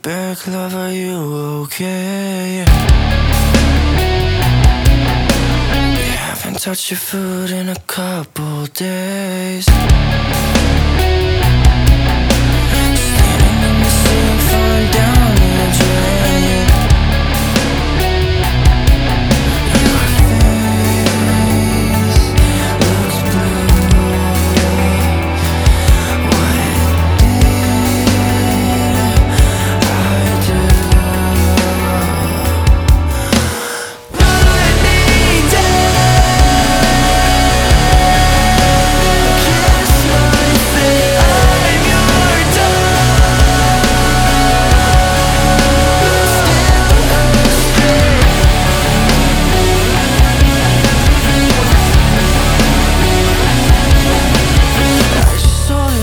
back, love, are you okay? We haven't touched your food in a couple days. Standing in the sink, falling down the drain. Your face looks blue. What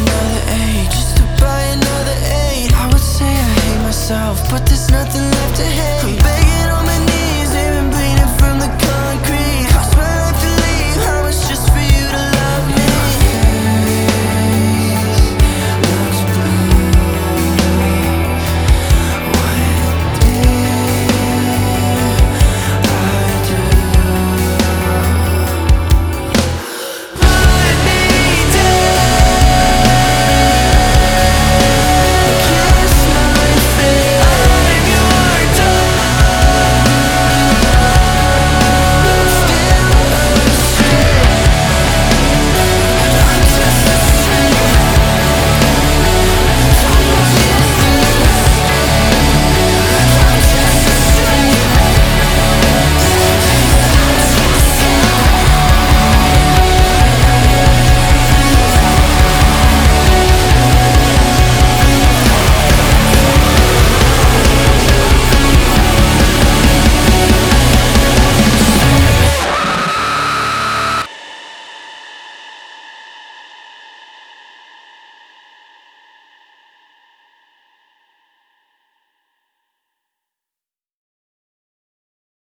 but there's nothing left to